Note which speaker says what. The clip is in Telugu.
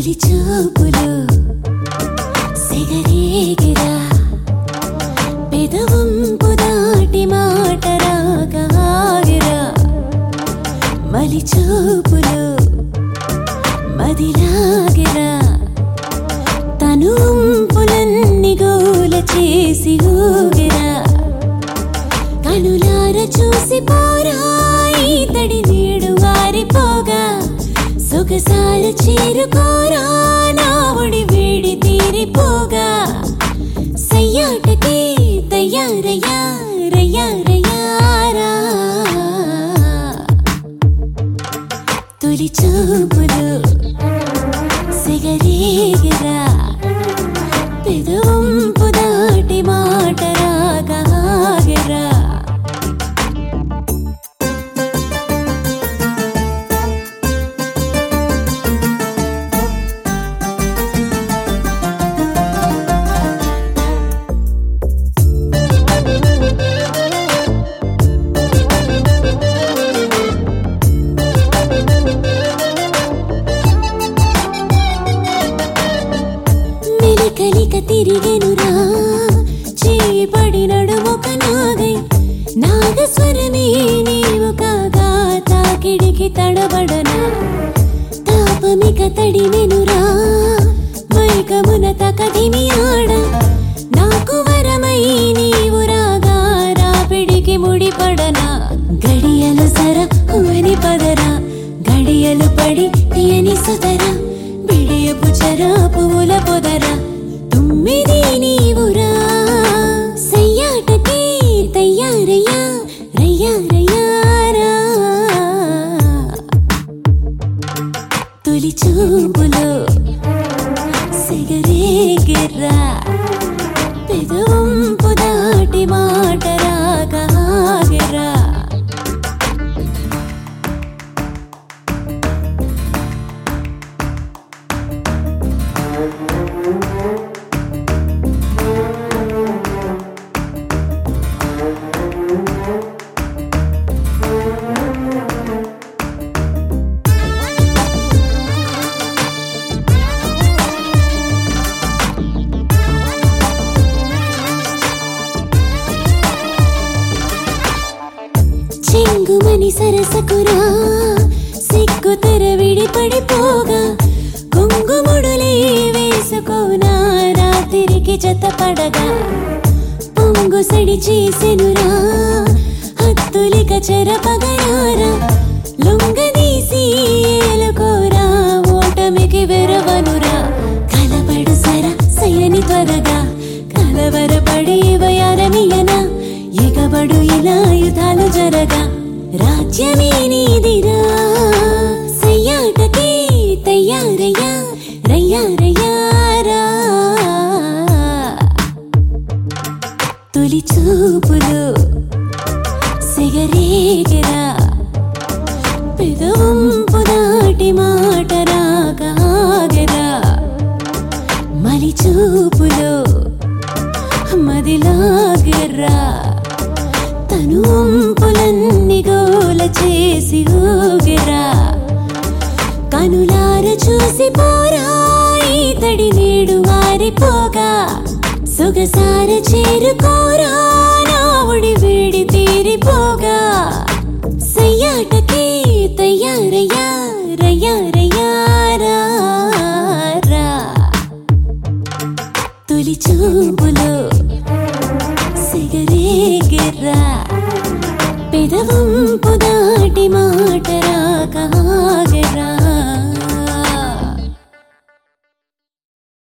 Speaker 1: తొలి చూపులు సిగరేగిరా పెదవంపు దాటి మాట రాగాగిరా మలి చూపులు మదిలాగిరా తనుంపులన్నీ గోల చేసి ఊగిరా కనులార చూసి పోరా ఈతడి నీడు వారిపోగా సొగసాల చేరుకోరా నా ఒడి వేడి తీరిపోగా సయ్యాటకే తయారయ్యా రయ్యా రయ్యారా తొలి చూపులు సిగరేగిరా పెదవంపు దాటి మాట రాగాగిరా కలిక తిరిగెనురా చేపడి నడుమొక నాగై నాగస్వరమే నీవు కాగా తాకిడికి తడబడనా తాపమిక తడిమెనురా మైకమున తకదిమి ఆడ నాకు వరమై నీవు రాగా రాపిడికి ముడిపడనా గడియలు సర ఉని పదరా గడియలు పడి తీయని సుతరా బిడియపు చరా పువ్వుల పొదరా తుమ్మిది నీవురా సయ్యాటకే తయారయ్యా రయ్యా రయ్యారా తొలి చూపులు సిగరేగిరా పెదవంపు దాటి మాట రాగాగిరా చెంగుమని సరసకురా సిగ్గు తెర విడిపడిపోగా కొంగుముడులే వేసుకోనా రాత్రికి జతపడగా పొంగు సడి చేసెనురా హత్తులిక చెరపగరారా లొంగదీసి ఏలుకోరా ఓటమికి వెరవనురా కలబడు సర సయని త్వరగా కలవరపడి వయారమియనా ఎగబడు ఇలా యుధాలు జరగా రాజ్యమే నీదిరా సయ్యాటకే తయారయ్యా రయ్యా రయ్యారా తొలి చూపులు సిగరేగిరా పెదవంపు దాటి మాట రాగాగిరా మలి చూపులు మదిలాగిరా తనుంపులన్నీ గోల చేసి ఊగిరా కనులార చూసి పోరా ఈతడి నీడు వారిపోగా సొగసార చేరుకోరా నా ఒడి వేడి తీరిపోగా సయ్యాటకే తయారయ్యా రయ్యా రయ్యారా తొలి చూపులు సిగరేగిరా పెదవంపు దాటి మాట రాగాగిరా